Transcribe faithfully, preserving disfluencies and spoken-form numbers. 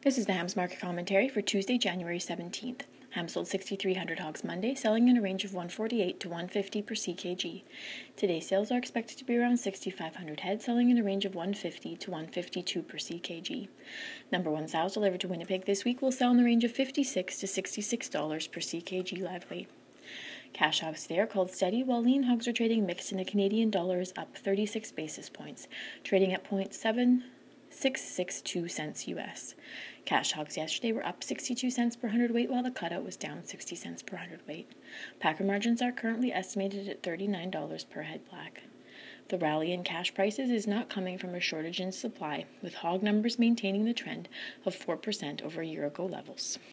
This is the Hams Market Commentary for Tuesday, January seventeenth. Ham sold sixty-three hundred hogs Monday, selling in a range of one forty-eight to one fifty per C K G. Today's sales are expected to be around sixty-five hundred head, selling in a range of one fifty to one fifty-two per C K G. Number one sows delivered to Winnipeg this week will sell in the range of fifty-six to sixty-six dollars per C K G live weight. Cash hogs today are called steady, while lean hogs are trading mixed, and the Canadian dollar is up thirty-six basis points, trading at zero point seven six six two cents U S. Cash hogs yesterday were up sixty-two cents per hundredweight, while the cutout was down sixty cents per hundredweight. Packer margins are currently estimated at thirty-nine dollars per head black. The rally in cash prices is not coming from a shortage in supply, with hog numbers maintaining the trend of four percent over a year ago levels.